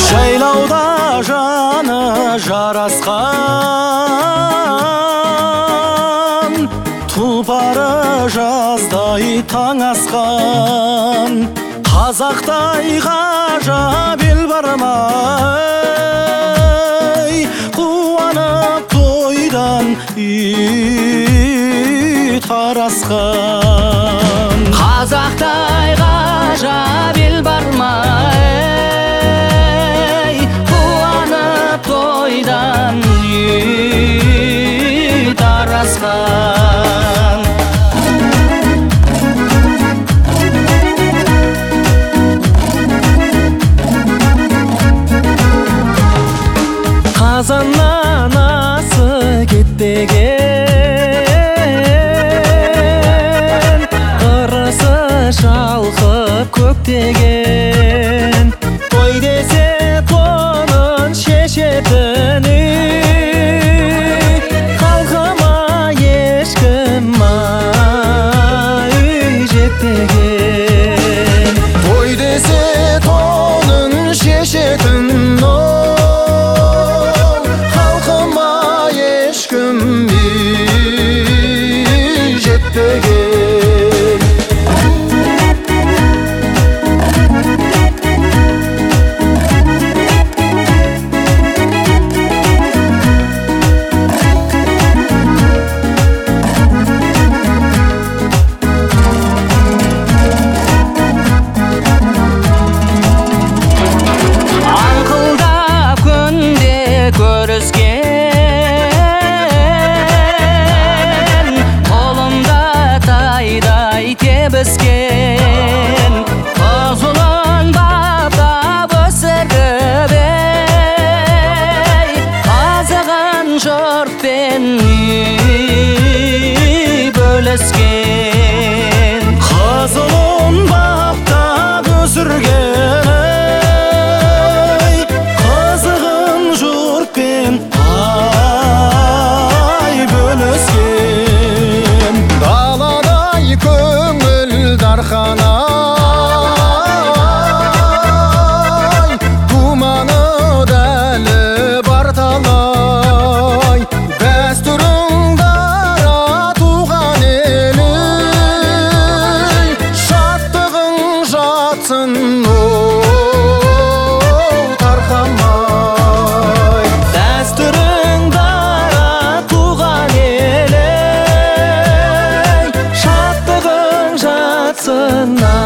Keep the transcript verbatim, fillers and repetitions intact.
жайлауда жаны жарасқан, тұлпары жаздай таң асқан, қазақтай ғажап ел бар ма? Қуанып тойдан үй тарасқан. Қазақтай ғажап ел бар ма? Қуанып тойдан үй тарасқан. Қазаннан асы кетпеген, ырысы шалқып көктеген, той десе тонын шешетін үй, халқыма ешкім үй жетпеген. Той десе тонын шешетін тебіскен, қызылын баптап өсіріп ей, азаған жұртпен үй бөліскен. Қызылын баптап өсірген ей, қызығын жұртпен ай бөліскен. Даладай көңіл дарханай, думаны дәлі бар талай, дәстүрің дара туған елің, шаттығың жатсын оу тарқамай. Дәстүрің дара туған елің, шаттығың жатсын